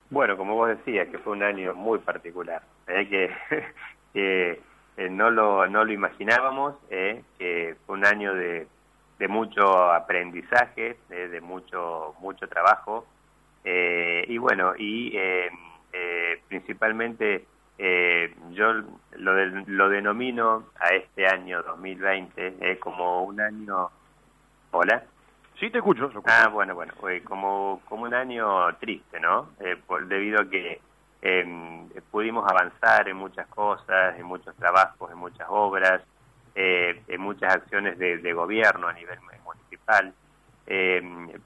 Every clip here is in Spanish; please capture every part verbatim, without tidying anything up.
Bueno, como vos decías, que fue un año muy particular, ¿eh? que, que eh, no lo no lo imaginábamos, ¿eh? que fue un año de, de mucho aprendizaje, ¿eh? de mucho mucho trabajo, eh, y bueno, y eh, eh, principalmente eh, yo lo, de, lo denomino a este año dos mil veinte eh, como un año... ¿Hola? Sí, te escucho, te escucho. Ah, bueno, bueno, eh, como, como un año triste, ¿no? Eh, por, debido a que eh, pudimos avanzar en muchas cosas, en muchos trabajos, en muchas obras, eh, en muchas acciones de, de gobierno a nivel municipal, eh,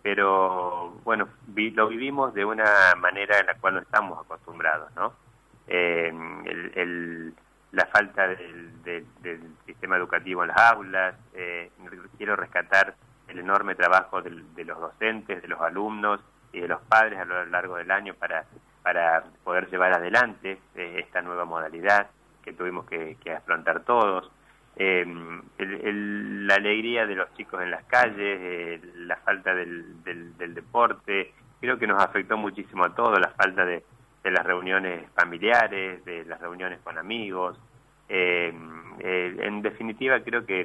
pero bueno, vi, lo vivimos de una manera en la cual no estamos acostumbrados, ¿no? Eh, el, el, la falta del, del, del sistema educativo en las aulas, eh, quiero rescatar el enorme trabajo de, de los docentes, de los alumnos y de los padres a lo largo del año para, para poder llevar adelante eh, esta nueva modalidad que tuvimos que, que afrontar todos. Eh, el, el, la alegría de los chicos en las calles, eh, la falta del, del, del deporte, creo que nos afectó muchísimo a todos, la falta de, de las reuniones familiares, de las reuniones con amigos. Eh, eh, en definitiva, creo que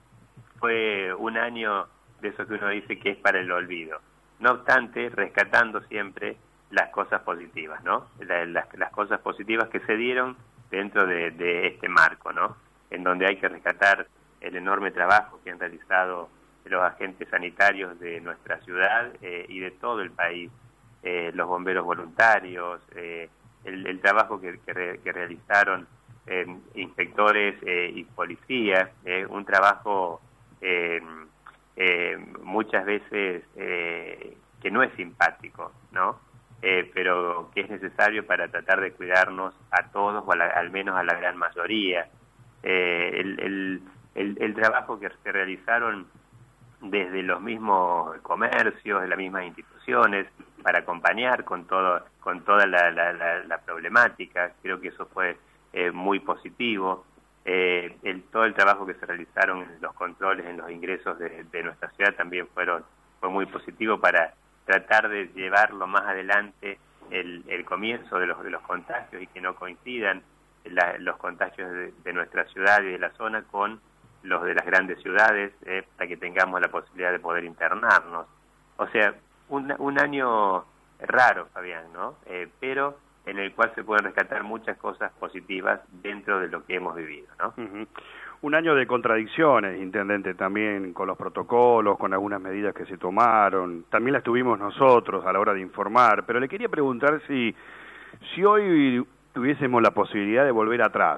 fue un año de eso que uno dice que es para el olvido. No obstante, rescatando siempre las cosas positivas, ¿no? La, las, las cosas positivas que se dieron dentro de, de este marco, ¿no? En donde hay que rescatar el enorme trabajo que han realizado los agentes sanitarios de nuestra ciudad eh, y de todo el país, eh, los bomberos voluntarios, eh, el, el trabajo que, que, re, que realizaron eh, inspectores eh, y policías, eh, un trabajo eh, eh, muchas veces eh, que no es simpático, ¿no? Eh, pero que es necesario para tratar de cuidarnos a todos, o a la, al menos a la gran mayoría. Eh, el, el, el, el trabajo que se realizaron desde los mismos comercios, de las mismas instituciones, para acompañar con todo con toda la, la, la, la problemática, creo que eso fue eh, muy positivo. Eh, el, todo el trabajo que se realizaron en los controles, en los ingresos de, de nuestra ciudad también fueron fue muy positivo para tratar de llevarlo más adelante el, el comienzo de los, de los contagios y que no coincidan la, los contagios de, de nuestra ciudad y de la zona con los de las grandes ciudades, eh, para que tengamos la posibilidad de poder internarnos. O sea, un, un año raro, Fabián, ¿no? Eh, pero en el cual se pueden rescatar muchas cosas positivas dentro de lo que hemos vivido, ¿no? Uh-huh. Un año de contradicciones, intendente, también con los protocolos, con algunas medidas que se tomaron, también las tuvimos nosotros a la hora de informar, pero le quería preguntar si, si hoy tuviésemos la posibilidad de volver atrás,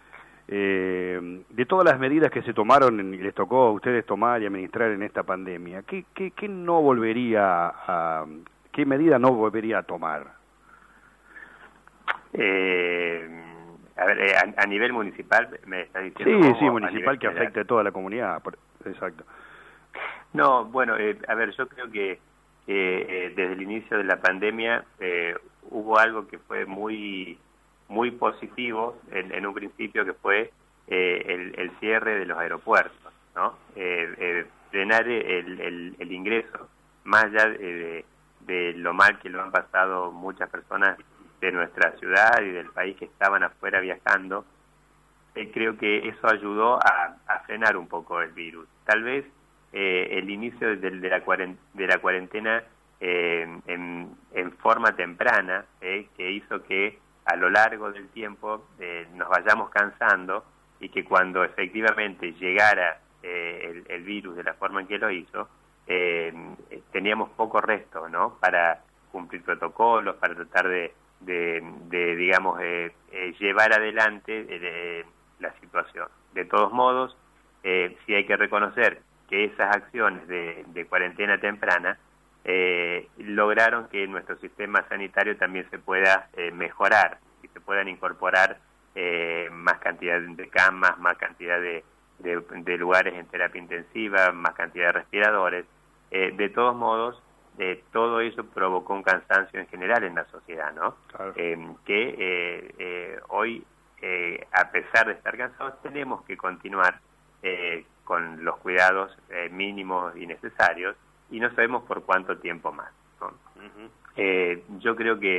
eh, de todas las medidas que se tomaron y les tocó a ustedes tomar y administrar en esta pandemia, ¿qué, qué, qué no volvería a, qué medida no volvería a tomar? Eh, a ver, eh, a, a nivel municipal me está diciendo... Sí, sí, municipal que afecte a toda la comunidad, exacto. No, bueno, eh, a ver, yo creo que eh, desde el inicio de la pandemia eh, hubo algo que fue muy muy positivo en, en un principio, que fue eh, el, el cierre de los aeropuertos, ¿no? Eh, eh, frenar el, el, el ingreso, más allá de, de lo mal que lo han pasado muchas personas de nuestra ciudad y del país que estaban afuera viajando, eh, creo que eso ayudó a, a frenar un poco el virus. Tal vez eh, el inicio de, de, la, cuarentena, de la cuarentena eh, en, en forma temprana, eh, que hizo que a lo largo del tiempo eh, nos vayamos cansando y que cuando efectivamente llegara eh, el, el virus de la forma en que lo hizo, eh, teníamos poco resto, ¿no? Para cumplir protocolos, para tratar de De, de digamos, eh, eh, llevar adelante eh, la situación. De todos modos, eh, sí hay que reconocer que esas acciones de, de cuarentena temprana eh, lograron que nuestro sistema sanitario también se pueda eh, mejorar y se puedan incorporar eh, más cantidad de camas, más cantidad de, de, de lugares en terapia intensiva, más cantidad de respiradores. Eh, de todos modos, Eh, todo eso provocó un cansancio en general en la sociedad, ¿no? Claro. Eh, que eh, eh, hoy, eh, a pesar de estar cansados, tenemos que continuar eh, con los cuidados eh, mínimos y necesarios, y no sabemos por cuánto tiempo más, ¿no? Uh-huh. eh, yo creo que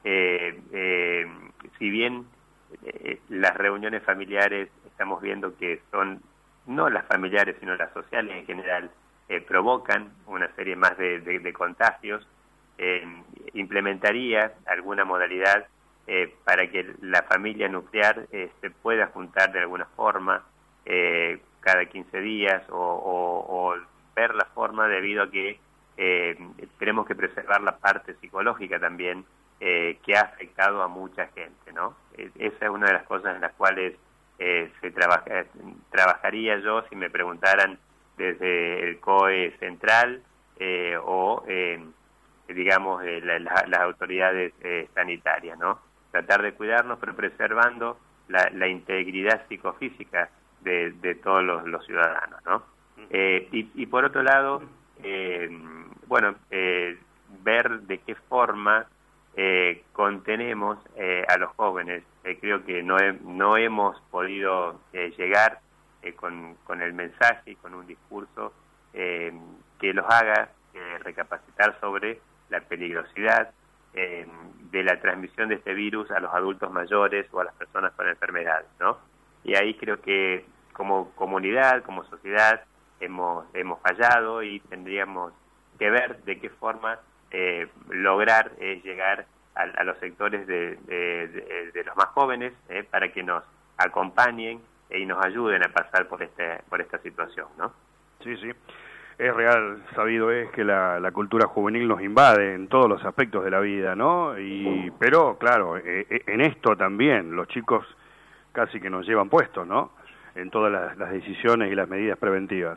eh, eh, si bien eh, las reuniones familiares estamos viendo que son, no las familiares, sino las sociales en general, eh, provocan una serie más de, de, de contagios, eh, implementaría alguna modalidad eh, para que la familia nuclear eh, se pueda juntar de alguna forma eh, cada quince días o, o, o ver la forma, debido a que eh, tenemos que preservar la parte psicológica también eh, que ha afectado a mucha gente, ¿no? Eh, esa es una de las cosas en las cuales eh, se trabaja, trabajaría yo si me preguntaran desde el C O E central eh, o eh, digamos eh, la, la, las autoridades eh, sanitarias, ¿no? Tratar de cuidarnos, pero preservando la, la integridad psicofísica de, de todos los, los ciudadanos, ¿no? Eh, y, y por otro lado, eh, bueno, eh, ver de qué forma eh, contenemos eh, a los jóvenes. Eh, creo que no, he, no hemos podido eh, llegar eh, con, con el mensaje y con un discurso eh, que los haga eh, recapacitar sobre la peligrosidad eh, de la transmisión de este virus a los adultos mayores o a las personas con enfermedades, ¿no? Y ahí creo que como comunidad, como sociedad, hemos hemos fallado y tendríamos que ver de qué forma eh, lograr eh, llegar a, a los sectores de, de, de, de los más jóvenes eh, para que nos acompañen eh, y nos ayuden a pasar por este por esta situación, ¿no? Sí, sí. Es real, sabido es que la, la cultura juvenil nos invade en todos los aspectos de la vida, ¿no? Y pero, claro, eh, eh, en esto también los chicos casi que nos llevan puestos, ¿no? En todas las, las decisiones y las medidas preventivas.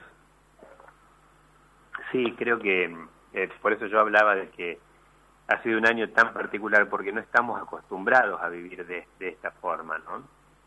Sí, creo que eh, por eso yo hablaba de que ha sido un año tan particular, porque no estamos acostumbrados a vivir de, de esta forma, ¿no?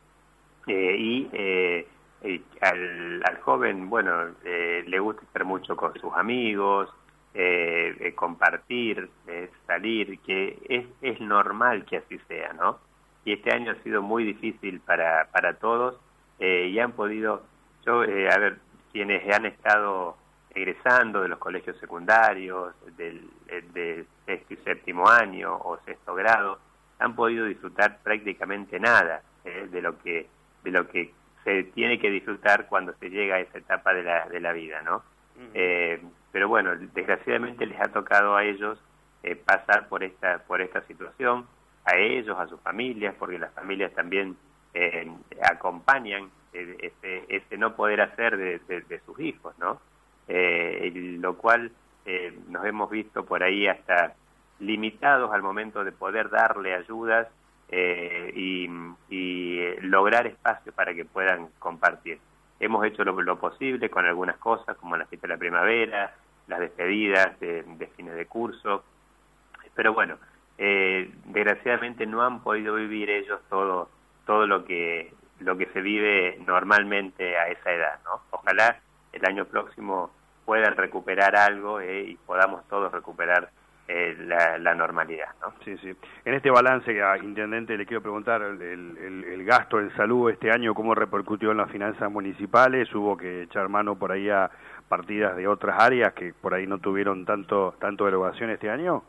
Eh, y eh, eh, al, al joven, bueno, eh, le gusta estar mucho con sus amigos, eh, eh, compartir, eh, salir, que es, es normal que así sea, ¿no? Y este año ha sido muy difícil para, para todos, eh, y han podido, yo, eh, a ver, quienes han estado egresando de los colegios secundarios, del de sexto y séptimo año o sexto grado, han podido disfrutar prácticamente nada eh, de lo que de lo que se tiene que disfrutar cuando se llega a esa etapa de la de la vida, ¿no? Uh-huh. Eh, pero bueno, desgraciadamente les ha tocado a ellos eh, pasar por esta por esta situación, a ellos, a sus familias, porque las familias también eh, acompañan eh, ese, ese no poder hacer de, de, de sus hijos, ¿no? Eh, lo cual eh, nos hemos visto por ahí hasta limitados al momento de poder darle ayudas eh, y, y lograr espacios para que puedan compartir. Hemos hecho lo, lo posible con algunas cosas, como la fiesta de la primavera, las despedidas de, de fines de curso, pero bueno, eh, desgraciadamente no han podido vivir ellos todo todo lo que lo que se vive normalmente a esa edad, ¿no? Ojalá el año próximo puedan recuperar algo eh, y podamos todos recuperar eh, la, la normalidad, ¿no? Sí, sí. En este balance, a Intendente, le quiero preguntar, el, el, el gasto en salud este año, ¿cómo repercutió en las finanzas municipales? ¿Hubo que echar mano por ahí a partidas de otras áreas que por ahí no tuvieron tanto tanto erogación este año?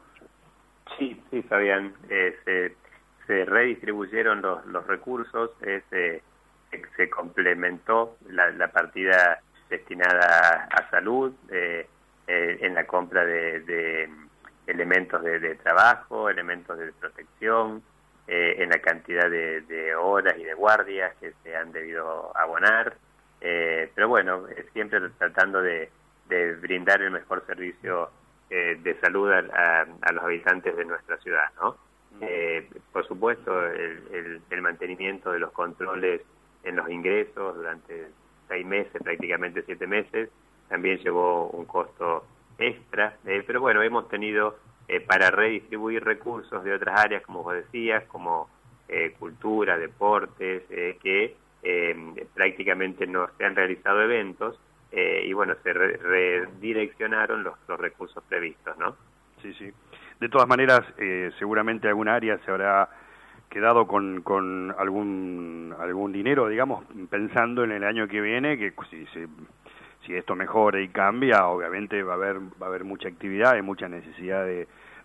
Sí, sí, Fabián. Eh, se, se redistribuyeron los, los recursos, eh, se, se complementó la, la partida destinada a, a salud, eh, eh, en la compra de, de elementos de, de trabajo, elementos de protección, eh, en la cantidad de, de horas y de guardias que se han debido abonar, eh, pero bueno, eh, siempre tratando de, de brindar el mejor servicio eh, de salud a, a, a los habitantes de nuestra ciudad, ¿no? Eh, por supuesto, el, el, el mantenimiento de los controles en los ingresos durante seis meses, prácticamente siete meses, también llevó un costo extra, eh, pero bueno, hemos tenido eh, para redistribuir recursos de otras áreas, como vos decías, como eh, cultura, deportes, eh, que eh, prácticamente no se han realizado eventos, eh, y bueno, se re redireccionaron los, los recursos previstos, ¿no? Sí, sí. De todas maneras, eh, seguramente alguna área se habrá quedado con, con algún algún dinero, digamos, pensando en el año que viene, que si, si, si esto mejora y cambia, obviamente va a haber va a haber mucha actividad y mucha necesidad de,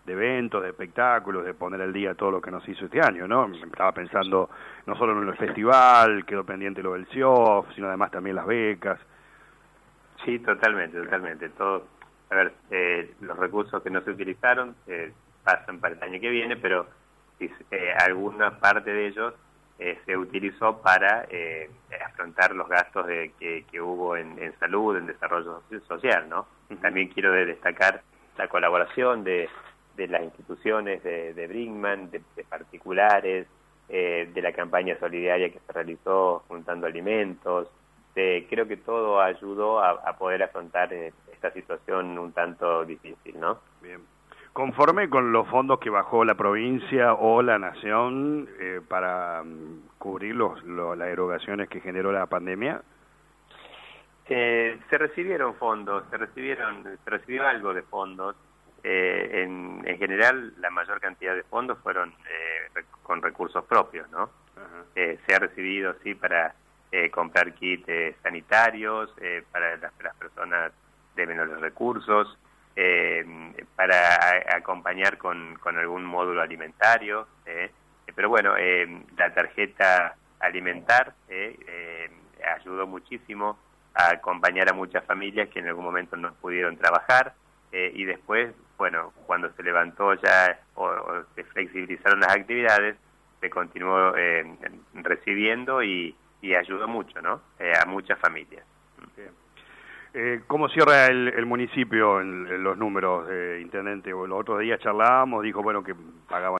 de eventos, de espectáculos, de poner al día todo lo que nos hizo este año, ¿no? Estaba pensando no solo en el festival, quedó pendiente lo del C I O F, sino además también las becas. Sí, totalmente, totalmente. Todo, a ver, eh, los recursos que no se utilizaron eh, pasan para el año que viene, pero eh, alguna parte de ellos eh, se utilizó para eh, afrontar los gastos de, que, que hubo en, en salud, en desarrollo social, ¿no? Uh-huh. También quiero destacar la colaboración de, de las instituciones de, de Brinkmann, de, de particulares, eh, de la campaña solidaria que se realizó juntando alimentos. Eh, creo que todo ayudó a, a poder afrontar eh, esta situación un tanto difícil, ¿no? Bien. Conforme con los fondos que bajó la provincia o la nación eh, para um, cubrir los, lo, las erogaciones que generó la pandemia. Eh, se recibieron fondos, se recibieron, se recibió algo de fondos. Eh, en, en general, la mayor cantidad de fondos fueron eh, rec con recursos propios, ¿no? Uh-huh. eh, se ha recibido, sí, para eh, comprar kits eh, sanitarios, eh, para las, las personas de menores recursos, eh, para a, acompañar con, con algún módulo alimentario. Eh, pero bueno, eh, la tarjeta alimentar eh, eh, ayudó muchísimo a acompañar a muchas familias que en algún momento no pudieron trabajar, eh, y después, bueno, cuando se levantó ya o, o se flexibilizaron las actividades, se continuó eh, recibiendo y, y ayudó mucho, ¿no? Eh, a muchas familias. Bien. Eh, ¿Cómo cierra el, el municipio en, en los números, eh, intendente? Los otros días charlábamos, dijo, bueno, que pagaban